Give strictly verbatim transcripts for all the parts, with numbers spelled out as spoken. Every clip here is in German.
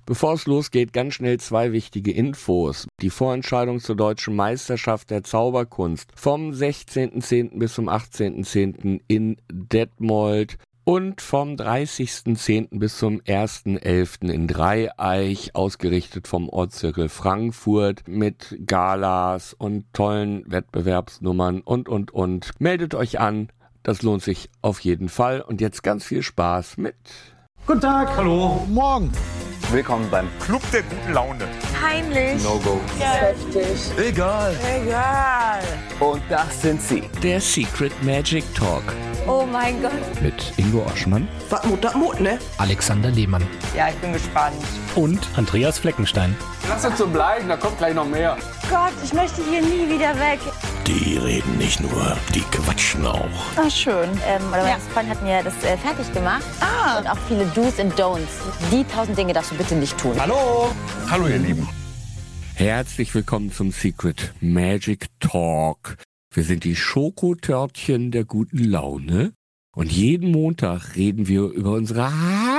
Bevor es losgeht, ganz schnell zwei wichtige Infos. Die Vorentscheidung zur Deutschen Meisterschaft der Zauberkunst vom sechzehnten zehnten bis zum achtzehnten zehnten in Detmold und vom dreißigsten zehnten bis zum ersten elften in Dreieich, ausgerichtet vom Ortszirkel Frankfurt mit Galas und tollen Wettbewerbsnummern und, und, und. Meldet euch an, das lohnt sich auf jeden Fall. Und jetzt ganz viel Spaß mit... Guten Tag, hallo, morgen. Willkommen beim Club der guten Laune. Peinlich. No-Go. Ja. Heftig. Egal. Egal. Und das sind sie. Der Secret Magic Talk. Oh mein Gott. Mit Ingo Oschmann. Was Mut, das Mut, ne? Alexander Lehmann. Ja, ich bin gespannt. Und Andreas Fleckenstein. Lass uns so bleiben, da kommt gleich noch mehr. Gott, ich möchte hier nie wieder weg. Die reden nicht nur, die quatschen auch. Ach, schön. Ähm, oder mein Ja. Freund hat mir das äh, fertig gemacht. Ah. Und auch viele Do's und Don'ts. Die tausend Dinge darfst du bitte nicht tun. Hallo. Hallo ihr Lieben. Herzlich willkommen zum Secret Magic Talk. Wir sind die Schokotörtchen der guten Laune. Und jeden Montag reden wir über unsere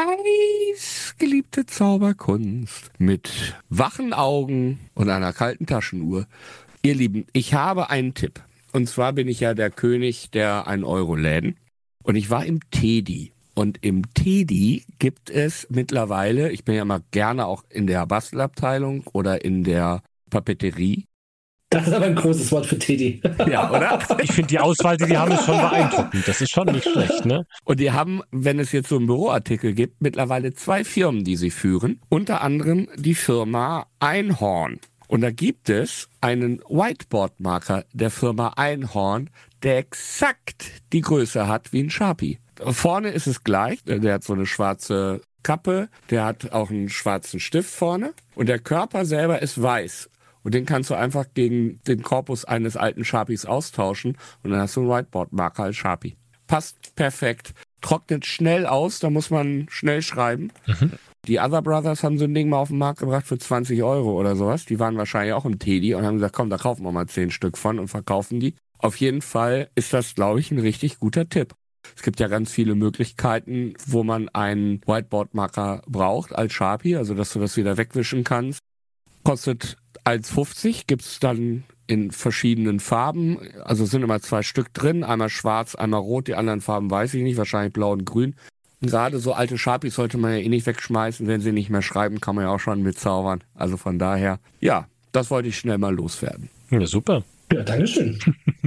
heiß geliebte Zauberkunst. Mit wachen Augen und einer kalten Taschenuhr. Ihr Lieben, ich habe einen Tipp. Und zwar bin ich ja der König der ein Euro Läden. Und ich war im Teddy. Und im Teddy gibt es mittlerweile, ich bin ja mal gerne auch in der Bastelabteilung oder in der Papeterie. Das ist aber ein großes Wort für Teddy. Ja, oder? Ich finde die Auswahl, die die haben, ist schon beeindruckend. Das ist schon nicht schlecht, ne? Und die haben, wenn es jetzt so einen Büroartikel gibt, mittlerweile zwei Firmen, die sie führen. Unter anderem die Firma Einhorn. Und da gibt es einen Whiteboard-Marker der Firma Einhorn, der exakt die Größe hat wie ein Sharpie. Vorne ist es gleich, der hat so eine schwarze Kappe, der hat auch einen schwarzen Stift vorne und der Körper selber ist weiß. Und den kannst du einfach gegen den Korpus eines alten Sharpies austauschen und dann hast du einen Whiteboard-Marker als Sharpie. Passt perfekt, trocknet schnell aus, da muss man schnell schreiben. Mhm. Die Other Brothers haben so ein Ding mal auf den Markt gebracht für zwanzig Euro oder sowas. Die waren wahrscheinlich auch im Teddy und haben gesagt, komm, da kaufen wir mal zehn Stück von und verkaufen die. Auf jeden Fall ist das, glaube ich, ein richtig guter Tipp. Es gibt ja ganz viele Möglichkeiten, wo man einen Whiteboard-Marker braucht als Sharpie, also dass du das wieder wegwischen kannst. Kostet eins fünfzig, gibt es dann in verschiedenen Farben. Also es sind immer zwei Stück drin, einmal schwarz, einmal rot, die anderen Farben weiß ich nicht, wahrscheinlich blau und grün. Gerade so alte Sharpies sollte man ja eh nicht wegschmeißen, wenn sie nicht mehr schreiben, kann man ja auch schon mitzaubern. Also von daher, ja, das wollte ich schnell mal loswerden. Ja, super. Ja, dankeschön.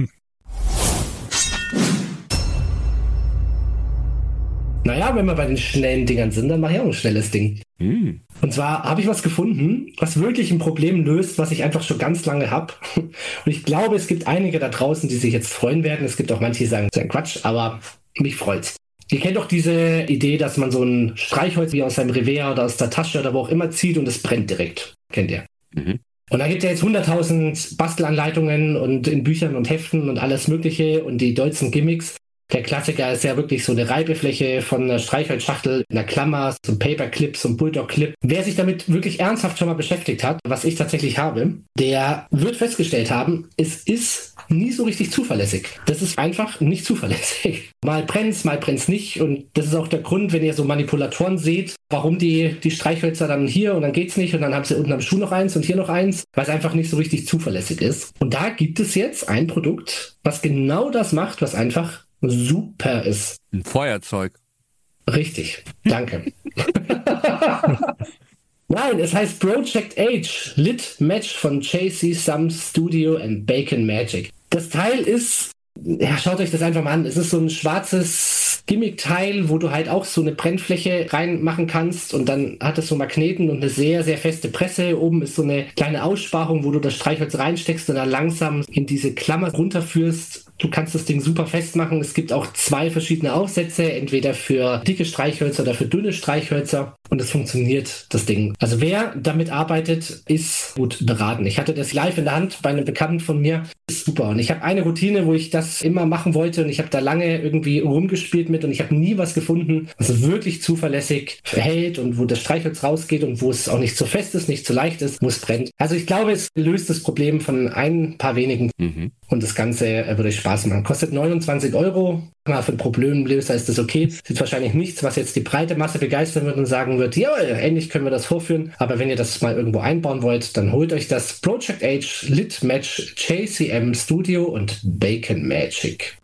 Naja, wenn wir bei den schnellen Dingern sind, dann mache ich auch ein schnelles Ding. Mm. Und zwar habe ich was gefunden, was wirklich ein Problem löst, was ich einfach schon ganz lange habe. Und ich glaube, es gibt einige da draußen, die sich jetzt freuen werden. Es gibt auch manche, die sagen, das ist ein Quatsch, aber mich freut's. Ihr kennt doch diese Idee, dass man so ein Streichholz wie aus seinem Revers oder aus der Tasche oder wo auch immer zieht und es brennt direkt. Kennt ihr? Mhm. Und da gibt es ja jetzt hunderttausend Bastelanleitungen und in Büchern und Heften und alles Mögliche und die deutschen Gimmicks. Der Klassiker ist ja wirklich so eine Reibefläche von einer Streichholzschachtel, einer Klammer, so ein Paperclip, so ein Bulldog-Clip. Wer sich damit wirklich ernsthaft schon mal beschäftigt hat, was ich tatsächlich habe, der wird festgestellt haben, es ist nie so richtig zuverlässig. Das ist einfach nicht zuverlässig. Mal brennt's, mal brennt's nicht. Und das ist auch der Grund, wenn ihr so Manipulatoren seht, warum die, die Streichhölzer dann hier und dann geht's nicht und dann haben sie unten am Schuh noch eins und hier noch eins, weil es einfach nicht so richtig zuverlässig ist. Und da gibt es jetzt ein Produkt, was genau das macht, was einfach super ist. Ein Feuerzeug. Richtig, danke. Nein, es heißt Project H, Lit Match von J C Sums Studio and Bacon Magic. Das Teil ist, ja, schaut euch das einfach mal an, es ist so ein schwarzes Gimmick-Teil, wo du halt auch so eine Brennfläche reinmachen kannst und dann hat es so Magneten und eine sehr, sehr feste Presse. Oben ist so eine kleine Aussparung, wo du das Streichholz reinsteckst und dann langsam in diese Klammer runterführst. Du kannst das Ding super festmachen. Es gibt auch zwei verschiedene Aufsätze, entweder für dicke Streichhölzer oder für dünne Streichhölzer. Und es funktioniert, das Ding. Also wer damit arbeitet, ist gut beraten. Ich hatte das live in der Hand bei einem Bekannten von mir. Ist super. Und ich habe eine Routine, wo ich das immer machen wollte. Und ich habe da lange irgendwie rumgespielt mit. Und ich habe nie was gefunden, was wirklich zuverlässig hält und wo das Streichholz rausgeht und wo es auch nicht zu fest ist, nicht zu leicht ist, wo es brennt. Also ich glaube, es löst das Problem von ein paar wenigen. Mhm. Und das Ganze äh, würde Spaß machen. Kostet neunundzwanzig Euro. mal für ein Problemlöser ist das okay. Das ist wahrscheinlich nichts, was jetzt die breite Masse begeistern wird und sagen wird, ja, endlich können wir das vorführen. Aber wenn ihr das mal irgendwo einbauen wollt, dann holt euch das Project H Lit Match J C M Studio und Bacon Magic.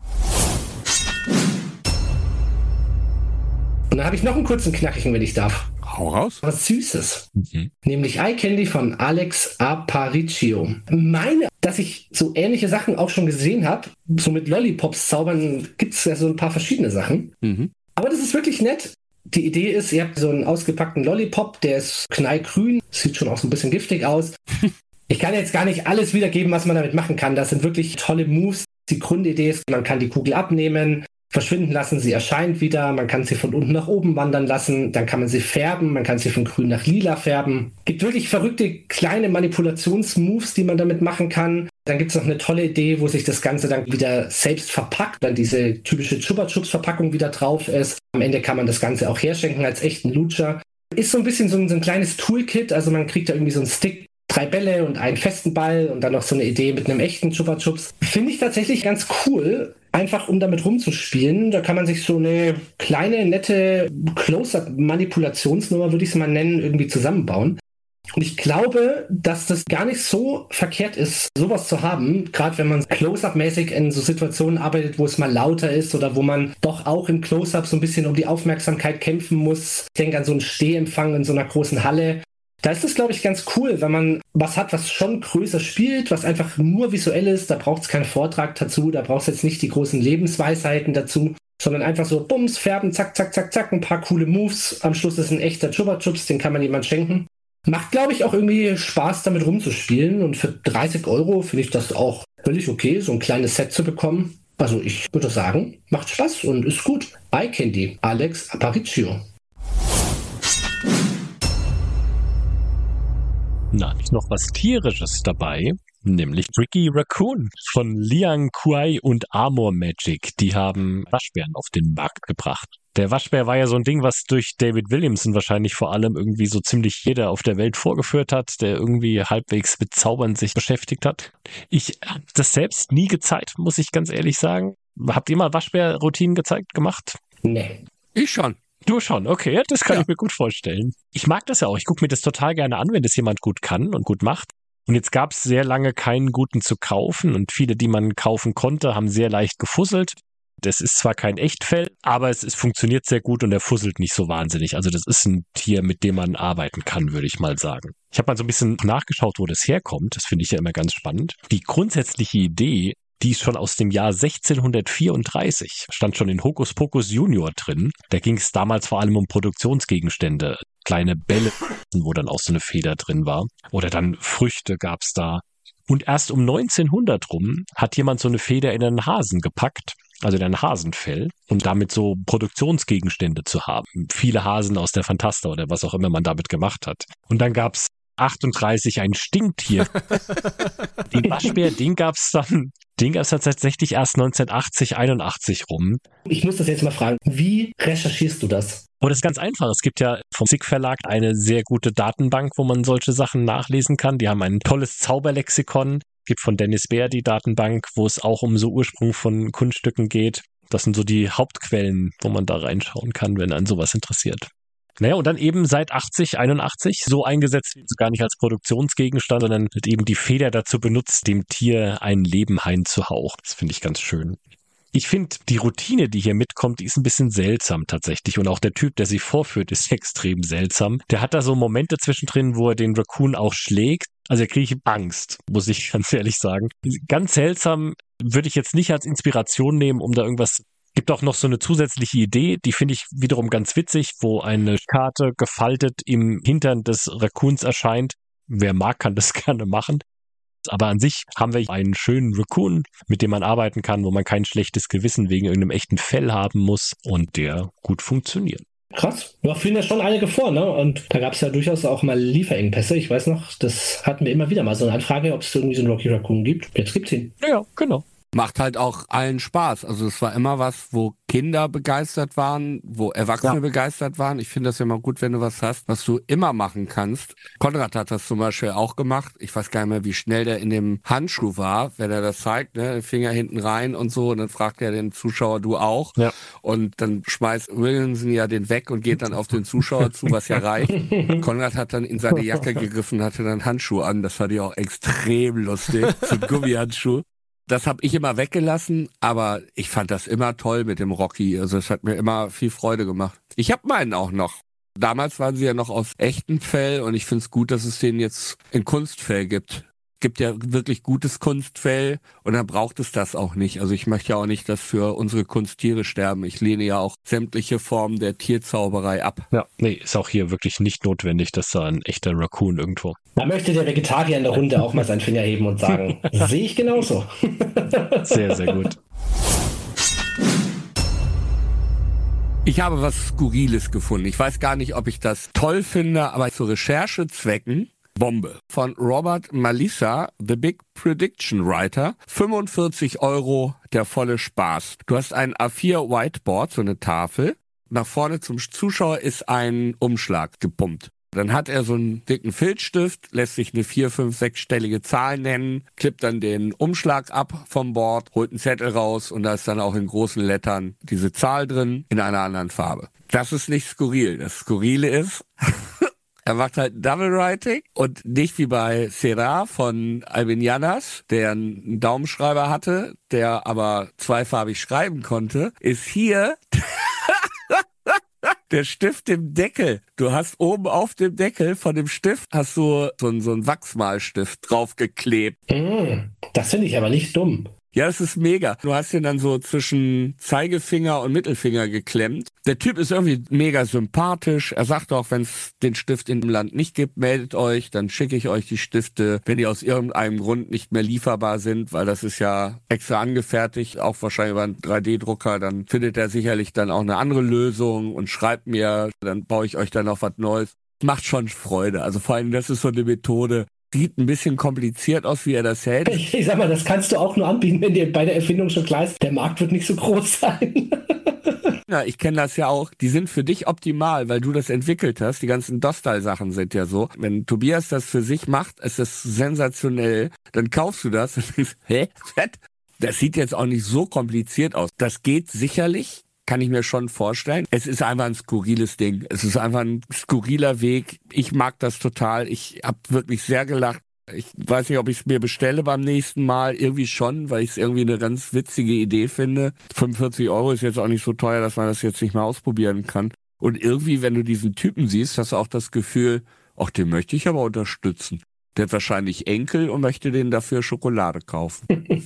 Und dann habe ich noch einen kurzen knackigen, wenn ich darf. Hau raus. Was Süßes. Mhm. Nämlich Eye Candy von Alex Aparicio. Meine, dass ich so ähnliche Sachen auch schon gesehen habe. So mit Lollipops zaubern gibt es ja so ein paar verschiedene Sachen. Mhm. Aber das ist wirklich nett. Die Idee ist, ihr habt so einen ausgepackten Lollipop, der ist knallgrün, sieht schon auch so ein bisschen giftig aus. Ich kann jetzt gar nicht alles wiedergeben, was man damit machen kann. Das sind wirklich tolle Moves. Die Grundidee ist, man kann die Kugel abnehmen, verschwinden lassen, sie erscheint wieder, man kann sie von unten nach oben wandern lassen, dann kann man sie färben, man kann sie von grün nach lila färben. Gibt wirklich verrückte kleine Manipulationsmoves, die man damit machen kann. Dann gibt es noch eine tolle Idee, wo sich das Ganze dann wieder selbst verpackt, dann diese typische Chupa Chups Verpackung wieder drauf ist. Am Ende kann man das Ganze auch herschenken als echten Lutscher. Ist so ein bisschen so ein, so ein kleines Toolkit, also man kriegt da irgendwie so einen Stick, drei Bälle und einen festen Ball und dann noch so eine Idee mit einem echten Chupa Chups. Finde ich tatsächlich ganz cool, einfach um damit rumzuspielen. Da kann man sich so eine kleine, nette Close-Up-Manipulationsnummer, würde ich es mal nennen, irgendwie zusammenbauen. Und ich glaube, dass das gar nicht so verkehrt ist, sowas zu haben, gerade wenn man Close-Up-mäßig in so Situationen arbeitet, wo es mal lauter ist oder wo man doch auch im Close-Up so ein bisschen um die Aufmerksamkeit kämpfen muss. Ich denke an so einen Stehempfang in so einer großen Halle. Da ist es, glaube ich, ganz cool, wenn man was hat, was schon größer spielt, was einfach nur visuell ist. Da braucht es keinen Vortrag dazu, da braucht es jetzt nicht die großen Lebensweisheiten dazu, sondern einfach so Bums, färben, zack, zack, zack, zack, ein paar coole Moves. Am Schluss ist ein echter Chupa Chups, den kann man jemand schenken. Macht, glaube ich, auch irgendwie Spaß, damit rumzuspielen. Und für dreißig Euro finde ich das auch völlig okay, so ein kleines Set zu bekommen. Also ich würde sagen, macht Spaß und ist gut. Eye Candy, Alex Aparicio. Na, ist noch was Tierisches dabei, nämlich Tricky Raccoon von Liang Kuai und Armor Magic. Die haben Waschbären auf den Markt gebracht. Der Waschbär war ja so ein Ding, was durch David Williamson wahrscheinlich vor allem irgendwie so ziemlich jeder auf der Welt vorgeführt hat, der irgendwie halbwegs mit Zaubern sich beschäftigt hat. Ich habe das selbst nie gezeigt, muss ich ganz ehrlich sagen. Habt ihr mal Waschbär-Routinen gezeigt, gemacht? Nee. Ich schon. Du schon, okay, das kann ja. ich mir gut vorstellen. Ich mag das ja auch, ich gucke mir das total gerne an, wenn das jemand gut kann und gut macht. Und jetzt gab es sehr lange keinen guten zu kaufen und viele, die man kaufen konnte, haben sehr leicht gefusselt. Das ist zwar kein Echtfell, aber es, es funktioniert sehr gut und er fusselt nicht so wahnsinnig. Also das ist ein Tier, mit dem man arbeiten kann, würde ich mal sagen. Ich habe mal so ein bisschen nachgeschaut, wo das herkommt. Das finde ich ja immer ganz spannend. Die grundsätzliche Idee, die ist schon aus dem Jahr sechzehnhundertvierunddreißig, stand schon in Hokus Pokus Junior drin. Da ging es damals vor allem um Produktionsgegenstände, kleine Bälle, wo dann auch so eine Feder drin war. Oder dann Früchte gab's da. Und erst um neunzehnhundert rum hat jemand so eine Feder in einen Hasen gepackt, also in ein Hasenfell, und damit so Produktionsgegenstände zu haben. Viele Hasen aus der Phantasta oder was auch immer man damit gemacht hat. Und dann gab's achtunddreißig ein Stinktier. Den Waschbär, den gab's dann, den gab's dann tatsächlich erst neunzehnhundertachtzig, einundachtzig rum. Ich muss das jetzt mal fragen, wie recherchierst du das? Oh, das ist ganz einfach. Es gibt ja vom S I G Verlag eine sehr gute Datenbank, wo man solche Sachen nachlesen kann. Die haben ein tolles Zauberlexikon. Es gibt von Dennis Bär die Datenbank, wo es auch um so Ursprung von Kunststücken geht. Das sind so die Hauptquellen, wo man da reinschauen kann, wenn einen sowas interessiert. Naja, und dann eben seit achtzig, einundachtzig so eingesetzt, gar nicht als Produktionsgegenstand, sondern wird eben die Feder dazu benutzt, dem Tier ein Leben einzuhauchen. Das finde ich ganz schön. Ich finde, die Routine, die hier mitkommt, die ist ein bisschen seltsam tatsächlich. Und auch der Typ, der sie vorführt, ist extrem seltsam. Der hat da so Momente zwischendrin, wo er den Raccoon auch schlägt. Also da kriege ich Angst, muss ich ganz ehrlich sagen. Ganz seltsam, würde ich jetzt nicht als Inspiration nehmen, um da irgendwas... Gibt auch noch so eine zusätzliche Idee, die finde ich wiederum ganz witzig, wo eine Karte gefaltet im Hintern des Raccoons erscheint. Wer mag, kann das gerne machen. Aber an sich haben wir einen schönen Raccoon, mit dem man arbeiten kann, wo man kein schlechtes Gewissen wegen irgendeinem echten Fell haben muss und der gut funktioniert. Krass. Da fielen ja schon einige vor, ne? Und da gab es ja durchaus auch mal Lieferengpässe. Ich weiß noch, das hatten wir immer wieder mal so eine Anfrage, ob es irgendwie so einen Rocky Raccoon gibt. Jetzt gibt's ihn. Ja, genau. Macht halt auch allen Spaß. Also es war immer was, wo Kinder begeistert waren, wo Erwachsene ja. begeistert waren. Ich finde das ja immer gut, wenn du was hast, was du immer machen kannst. Konrad hat das zum Beispiel auch gemacht. Ich weiß gar nicht mehr, wie schnell der in dem Handschuh war, wenn er das zeigt, ne, den Finger hinten rein und so. Und dann fragt er den Zuschauer, du auch. Ja. Und dann schmeißt Williamson ja den weg und geht dann auf den Zuschauer zu, was ja reicht. Konrad hat dann in seine Jacke gegriffen, hatte dann Handschuh an. Das fand ich auch extrem lustig. So ein Gummihandschuh. Das habe ich immer weggelassen, aber ich fand das immer toll mit dem Rocky. Also es hat mir immer viel Freude gemacht. Ich habe meinen auch noch. Damals waren sie ja noch aus echtem Fell und ich finde es gut, dass es den jetzt in Kunstfell gibt. Gibt ja wirklich gutes Kunstfell und dann braucht es das auch nicht. Also ich möchte ja auch nicht, dass für unsere Kunsttiere sterben. Ich lehne ja auch sämtliche Formen der Tierzauberei ab. Ja, nee, ist auch hier wirklich nicht notwendig, dass da ein echter Raccoon irgendwo. Da möchte der Vegetarier in der Runde auch mal seinen Finger heben und sagen, sehe ich genauso. Sehr, sehr gut. Ich habe was Skurriles gefunden. Ich weiß gar nicht, ob ich das toll finde, aber zu Recherchezwecken Bombe. Von Robert Malissa, The Big Prediction Writer. fünfundvierzig Euro, der volle Spaß. Du hast ein A vier Whiteboard, so eine Tafel. Nach vorne zum Zuschauer ist ein Umschlag gepumpt. Dann hat er so einen dicken Filzstift, lässt sich eine vier, fünf, sechsstellige Zahl nennen, klippt dann den Umschlag ab vom Board, holt einen Zettel raus und da ist dann auch in großen Lettern diese Zahl drin in einer anderen Farbe. Das ist nicht skurril. Das Skurrile ist... Er macht halt Double Writing und nicht wie bei Serra von Albin Janas, der einen Daumenschreiber hatte, der aber zweifarbig schreiben konnte, ist hier der Stift im Deckel. Du hast oben auf dem Deckel von dem Stift hast du so einen, so einen Wachsmalstift draufgeklebt. Mm, das finde ich aber nicht dumm. Ja, das ist mega. Du hast ihn dann so zwischen Zeigefinger und Mittelfinger geklemmt. Der Typ ist irgendwie mega sympathisch. Er sagt auch, wenn es den Stift in dem Land nicht gibt, meldet euch, dann schicke ich euch die Stifte, wenn die aus irgendeinem Grund nicht mehr lieferbar sind, weil das ist ja extra angefertigt, auch wahrscheinlich über einen drei D Drucker, dann findet er sicherlich dann auch eine andere Lösung und schreibt mir, dann baue ich euch dann noch was Neues. Macht schon Freude. Also vor allem, das ist so eine Methode, sieht ein bisschen kompliziert aus, wie er das hält. Ich, ich sag mal, das kannst du auch nur anbieten, wenn dir bei der Erfindung schon klar ist, der Markt wird nicht so groß sein. Ja, ich kenne das ja auch. Die sind für dich optimal, weil du das entwickelt hast. Die ganzen Dostal-Sachen sind ja so. Wenn Tobias das für sich macht, ist das sensationell. Dann kaufst du das und denkst, hä? Das sieht jetzt auch nicht so kompliziert aus. Das geht sicherlich. Kann ich mir schon vorstellen. Es ist einfach ein skurriles Ding. Es ist einfach ein skurriler Weg. Ich mag das total. Ich habe wirklich sehr gelacht. Ich weiß nicht, ob ich es mir bestelle beim nächsten Mal. Irgendwie schon, weil ich es irgendwie eine ganz witzige Idee finde. fünfundvierzig Euro ist jetzt auch nicht so teuer, dass man das jetzt nicht mehr ausprobieren kann. Und irgendwie, wenn du diesen Typen siehst, hast du auch das Gefühl, ach, den möchte ich aber unterstützen. Der hat wahrscheinlich Enkel und möchte denen dafür Schokolade kaufen.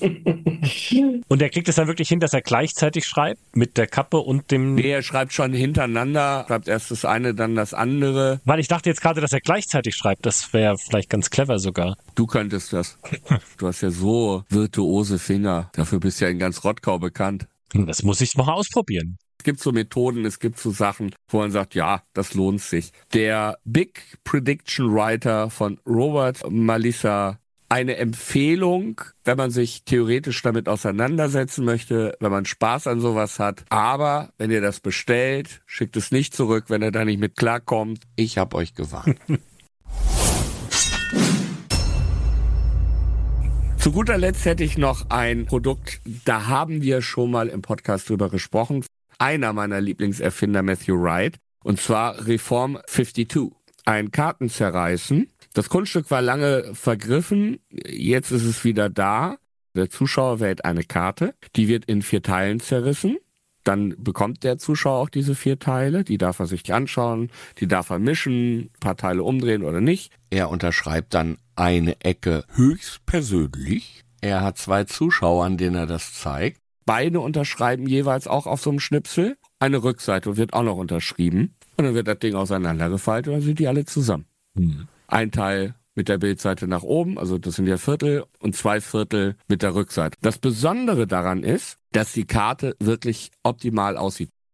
Und er kriegt es dann wirklich hin, dass er gleichzeitig schreibt mit der Kappe und dem... Nee, er schreibt schon hintereinander, schreibt erst das eine, dann das andere. Weil ich dachte jetzt gerade, dass er gleichzeitig schreibt. Das wäre vielleicht ganz clever sogar. Du könntest das. Du hast ja so virtuose Finger. Dafür bist du ja in ganz Rottgau bekannt. Das muss ich mal ausprobieren. Es gibt so Methoden, es gibt so Sachen, wo man sagt, ja, das lohnt sich. Der Big Prediction Writer von Robert Malissa, eine Empfehlung, wenn man sich theoretisch damit auseinandersetzen möchte, wenn man Spaß an sowas hat. Aber wenn ihr das bestellt, schickt es nicht zurück, wenn ihr da nicht mit klarkommt. Ich hab euch gewarnt. Zu guter Letzt hätte ich noch ein Produkt, da haben wir schon mal im Podcast drüber gesprochen. Einer meiner Lieblingserfinder, Matthew Wright, und zwar Reform zweiundfünfzig. Ein Kartenzerreißen. Das Kunststück war lange vergriffen, jetzt ist es wieder da. Der Zuschauer wählt eine Karte, die wird in vier Teilen zerrissen. Dann bekommt der Zuschauer auch diese vier Teile, die darf er sich anschauen, die darf er mischen, ein paar Teile umdrehen oder nicht. Er unterschreibt dann eine Ecke höchstpersönlich. Er hat zwei Zuschauer, an denen er das zeigt. Beide unterschreiben jeweils auch auf so einem Schnipsel. Eine Rückseite wird auch noch unterschrieben. Und dann wird das Ding auseinandergefaltet und dann sind die alle zusammen. Hm. Ein Teil mit der Bildseite nach oben, also das sind ja Viertel, und zwei Viertel mit der Rückseite. Das Besondere daran ist, dass die Karte wirklich optimal aussieht.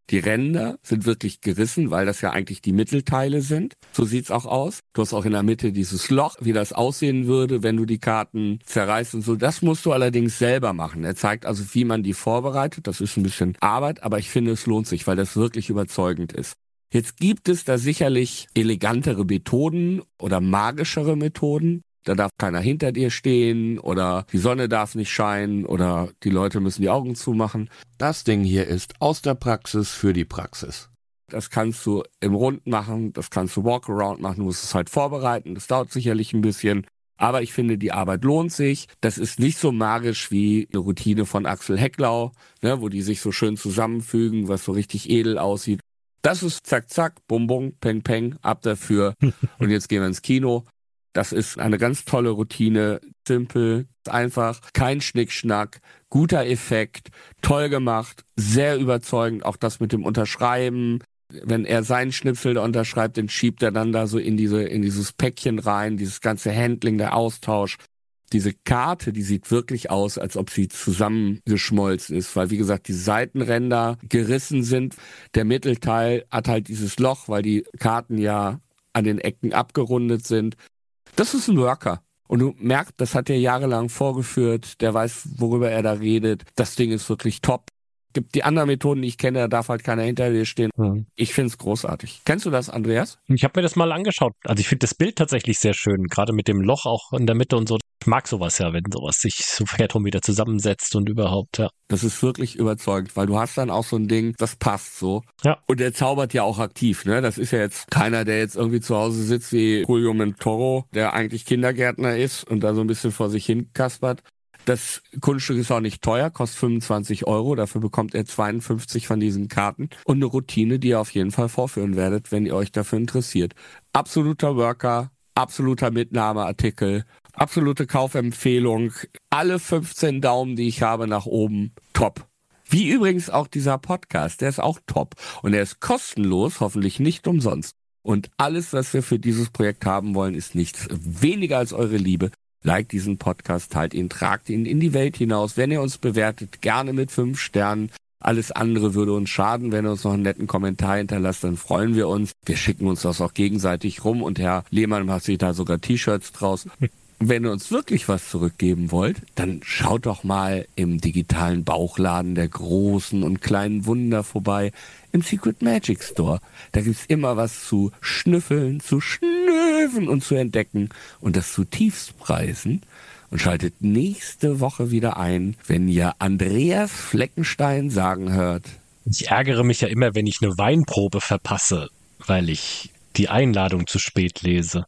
Die Ränder sind wirklich gerissen, weil das ja eigentlich die Mittelteile sind. So sieht's auch aus. Du hast auch in der Mitte dieses Loch, wie das aussehen würde, wenn du die Karten zerreißt und so. Das musst du allerdings selber machen. Er zeigt also, wie man die vorbereitet. Das ist ein bisschen Arbeit, aber ich finde, es lohnt sich, weil das wirklich überzeugend ist. Jetzt gibt es da sicherlich elegantere Methoden oder magischere Methoden. Da darf keiner hinter dir stehen oder die Sonne darf nicht scheinen oder die Leute müssen die Augen zumachen. Das Ding hier ist aus der Praxis für die Praxis. Das kannst du im Rund machen, das kannst du Walkaround machen, du musst es halt vorbereiten. Das dauert sicherlich ein bisschen, aber ich finde, die Arbeit lohnt sich. Das ist nicht so magisch wie eine Routine von Axel Hecklau, ne, wo die sich so schön zusammenfügen, was so richtig edel aussieht. Das ist zack, zack, bum, bum, peng, peng, ab dafür und jetzt gehen wir ins Kino. Das ist eine ganz tolle Routine, simpel, einfach, kein Schnickschnack, guter Effekt, toll gemacht, sehr überzeugend, auch das mit dem Unterschreiben. Wenn er seinen Schnipsel da unterschreibt, den schiebt er dann da so in diese in dieses Päckchen rein, dieses ganze Handling, der Austausch. Diese Karte, die sieht wirklich aus, als ob sie zusammengeschmolzen ist, weil wie gesagt, die Seitenränder gerissen sind. Der Mittelteil hat halt dieses Loch, weil die Karten ja an den Ecken abgerundet sind. Das ist ein Worker. Und du merkst, das hat er jahrelang vorgeführt. Der weiß, worüber er da redet. Das Ding ist wirklich top. Gibt die anderen Methoden, die ich kenne, da darf halt keiner hinter dir stehen. Mhm. Ich finde es großartig. Kennst du das, Andreas? Ich habe mir das mal angeschaut. Also ich finde das Bild tatsächlich sehr schön. Gerade mit dem Loch auch in der Mitte und so. Ich mag sowas ja, wenn sowas sich so herum wieder zusammensetzt und überhaupt, ja. Das ist wirklich überzeugend, weil du hast dann auch so ein Ding, das passt so. Ja. Und der zaubert ja auch aktiv, ne? Das ist ja jetzt keiner, der jetzt irgendwie zu Hause sitzt wie Julio Mentoro, der eigentlich Kindergärtner ist und da so ein bisschen vor sich hin kaspert. Das Kunststück ist auch nicht teuer, kostet fünfundzwanzig Euro. Dafür bekommt ihr zweiundfünfzig von diesen Karten. Und eine Routine, die ihr auf jeden Fall vorführen werdet, wenn ihr euch dafür interessiert. Absoluter Worker, absoluter Mitnahmeartikel, absolute Kaufempfehlung. Alle fünfzehn Daumen, die ich habe, nach oben, top. Wie übrigens auch dieser Podcast, der ist auch top. Und er ist kostenlos, hoffentlich nicht umsonst. Und alles, was wir für dieses Projekt haben wollen, ist nichts weniger als eure Liebe. Like diesen Podcast, teilt ihn, tragt ihn in die Welt hinaus. Wenn ihr uns bewertet, gerne mit fünf Sternen. Alles andere würde uns schaden. Wenn ihr uns noch einen netten Kommentar hinterlasst, dann freuen wir uns. Wir schicken uns das auch gegenseitig rum und Herr Lehmann macht sich da sogar T-Shirts draus. Wenn ihr uns wirklich was zurückgeben wollt, dann schaut doch mal im digitalen Bauchladen der großen und kleinen Wunder vorbei, im Secret Magic Store. Da gibt's immer was zu schnüffeln, zu schnüffeln und zu entdecken und das zutiefst preisen. Und schaltet nächste Woche wieder ein, wenn ihr Andreas Fleckenstein sagen hört. Ich ärgere mich ja immer, wenn ich eine Weinprobe verpasse, weil ich die Einladung zu spät lese.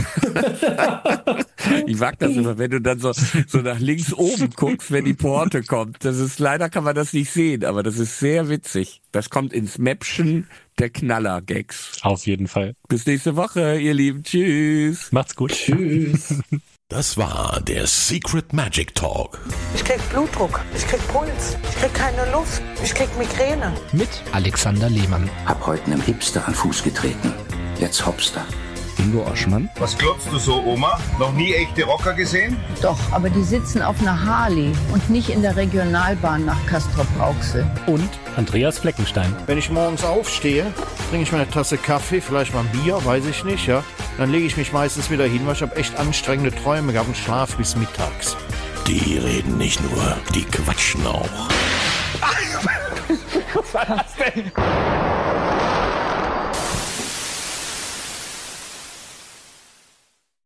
Ich mag das immer, wenn du dann so, so nach links oben guckst, wenn die Pointe kommt. Das ist, leider kann man das nicht sehen, aber das ist sehr witzig. Das kommt ins Mäppchen der Knaller-Gags. Auf jeden Fall. Bis nächste Woche, ihr Lieben. Tschüss. Macht's gut. Tschüss. Das war der Secret Magic Talk. Ich krieg Blutdruck, ich krieg Puls, ich krieg keine Luft, ich krieg Migräne. Mit Alexander Lehmann. Hab heute einem Hipster an Fuß getreten. Jetzt Hopster. Ingo Oschmann. Was glaubst du so, Oma? Noch nie echte Rocker gesehen? Doch, aber die sitzen auf einer Harley und nicht in der Regionalbahn nach Castrop-Rauxel. Und Andreas Fleckenstein. Wenn ich morgens aufstehe, trinke ich mir eine Tasse Kaffee, vielleicht mal ein Bier, weiß ich nicht, ja. Dann lege ich mich meistens wieder hin, weil ich habe echt anstrengende Träume gehabt und schlaf bis mittags. Die reden nicht nur, die quatschen auch. Was war das denn?